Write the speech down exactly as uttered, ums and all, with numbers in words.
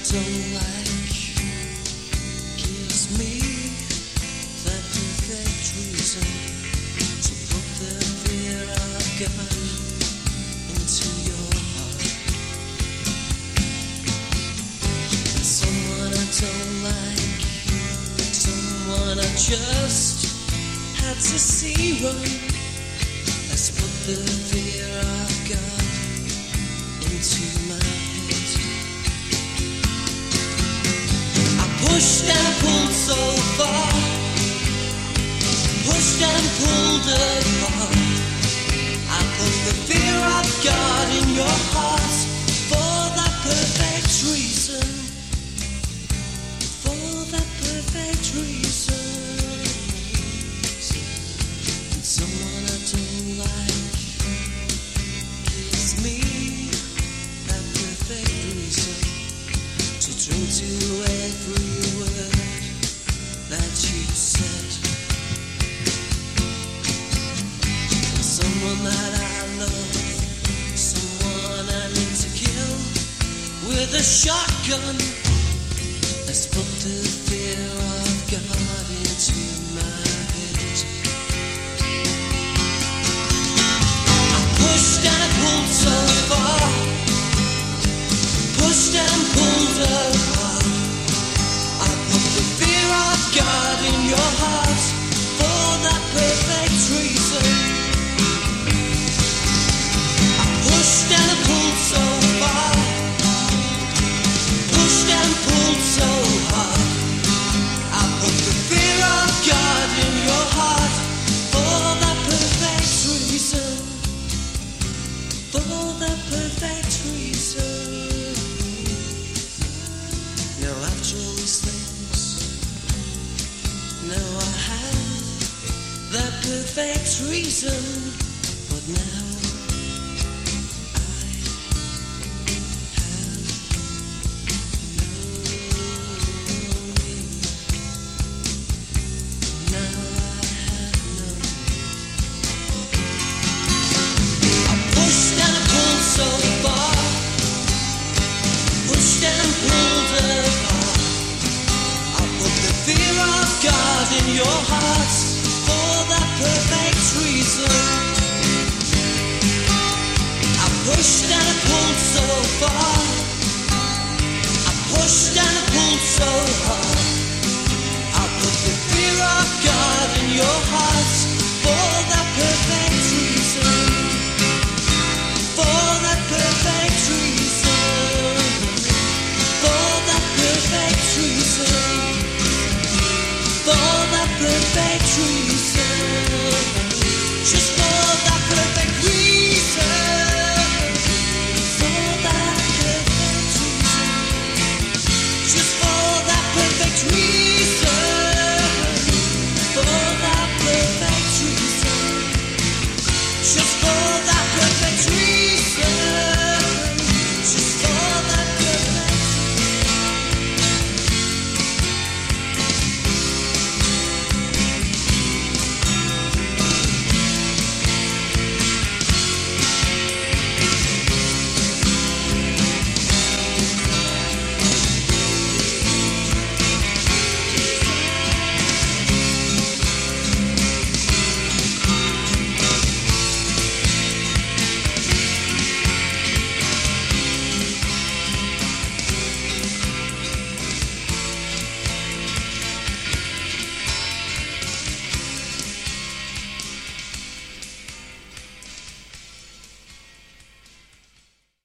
don't like gives me that perfect reason to put the fear I've got into your heart. And someone I don't like, someone I just had to see run. Let's put the fear I've got into my head. I pushed and pulled so far, pushed and pulled apart. I put the fear I've got in your heart for that perfect reason, for that perfect reason. And someone I don't like gives me that perfect reason to drink to every word that you said. And someone that I love, someone I need to kill with a shotgun. Let's put the fear I've got into my head. I pushed and pulled so far, pushed and pulled apart. I put the fear I've got in your heart for that perfect reason. I pushed and pulled so far, pushed and pulled so hard. I put the fear I've got in your heart for that perfect reason, for that perfect reason. Now after all these things, now I have that perfect reason, but now in your heart for that perfect reason. I pushed and I pulled so